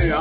Venga.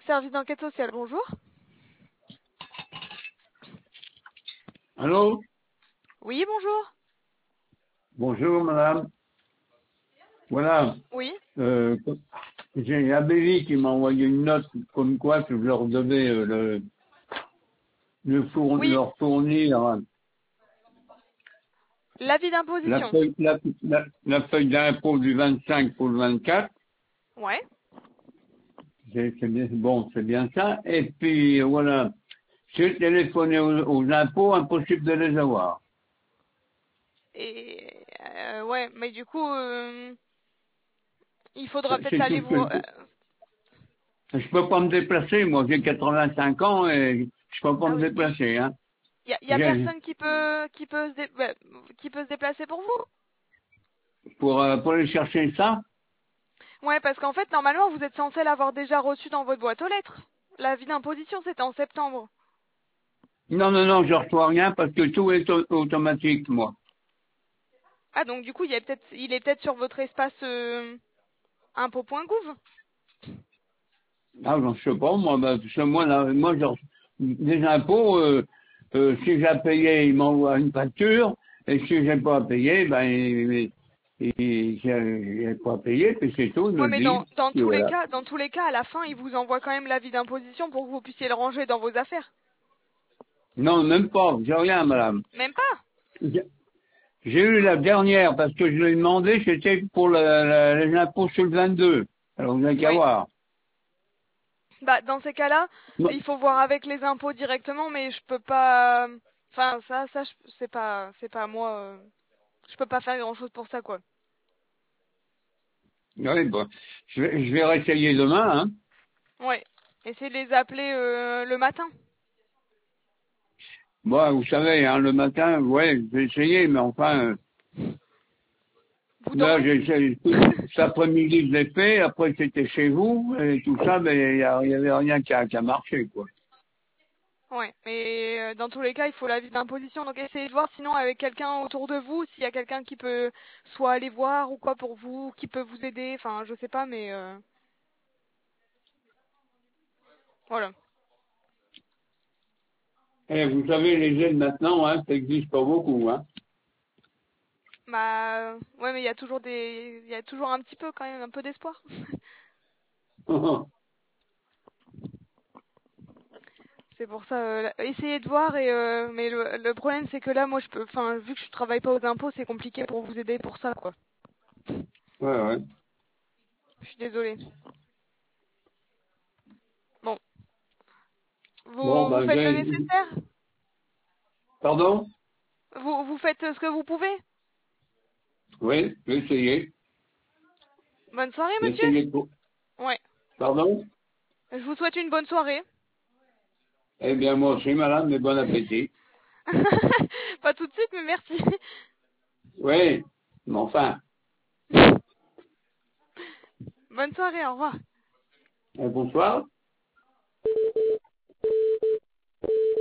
service d'enquête sociale, bonjour. Allô? Oui, bonjour. Bonjour, madame. Voilà, Oui. j'ai Abélie qui m'a envoyé une note comme quoi que je leur devais Oui, leur fournir l'avis la d'imposition. feuille, la feuille d'impôt du 25 pour le 24. Ouais. C'est bien, bon, c'est bien ça. Et puis, voilà, j'ai téléphoné aux impôts, impossible de les avoir. Et ouais, mais du coup, il faudra peut-être C'est aller tout ce que voir. je peux pas me déplacer, moi, j'ai 85 ans et je peux pas Ah me oui. déplacer, hein. Il y a J'ai- personne qui peut se déplacer pour vous. pour aller chercher ça. Ouais, parce qu'en fait, normalement, vous êtes censé l'avoir déjà reçu dans votre boîte aux lettres. L'avis d'imposition, c'était en septembre. Non, non, non, je reçois rien parce que tout est automatique, moi. Ah, donc du coup, il est peut-être sur votre espace impôt.gouv. Ah, je sais pas, moi, parce que moi, là, moi, des impôts, si j'ai à payer, ils m'envoient une facture, et si j'ai pas à payer, ben, j'ai pas à payer, puis c'est tout, ils me Ouais, le mais disent, dans puis tous les voilà. cas, à la fin, ils vous envoient quand même l'avis d'imposition pour que vous puissiez le ranger dans vos affaires. Non, même pas, j'ai rien, madame. Même pas. J'ai j'ai eu la dernière, parce que je l'ai demandé, c'était pour les impôts sur le 22. Alors, vous n'avez qu'à Oui. voir. Bah, dans ces cas-là, Non, il faut voir avec les impôts directement, mais je peux pas. Enfin, c'est pas à moi. Je peux pas faire grand-chose pour ça, quoi. oui, bon, je vais réessayer demain, hein. Ouais. Essayez de les appeler le matin. Bon, vous savez, hein, le matin, ouais, j'ai essayé, mais enfin, Vous là, dormez. j'ai essayé cet après-midi, je l'ai fait, après c'était chez vous, et tout ça, mais il y avait rien qui a marché, quoi. Ouais, mais dans tous les cas, il faut l'avis d'imposition. Donc essayez de voir sinon avec quelqu'un autour de vous, s'il y a quelqu'un qui peut soit aller voir ou quoi pour vous, qui peut vous aider. Enfin, je sais pas, mais voilà. Et vous savez, les aides maintenant, hein, ça n'existe pas beaucoup, hein. Bah ouais, mais il y a toujours un petit peu quand même, un peu d'espoir. C'est pour ça, essayez de voir mais le problème c'est que là, moi, enfin, vu que je travaille pas aux impôts, c'est compliqué pour vous aider pour ça, quoi. Ouais, ouais. Je suis désolée. Bon, Bon, vous ben, faites le nécessaire. pardon? Vous faites ce que vous pouvez. Oui, j'ai essayé. Bonne soirée, J'ai monsieur. essayé pour, Ouais. pardon? Je vous souhaite une bonne soirée. Eh bien, moi aussi, madame, mais bon appétit. Pas tout de suite, mais merci. Oui, mais enfin, Bonne soirée, au revoir. bonsoir.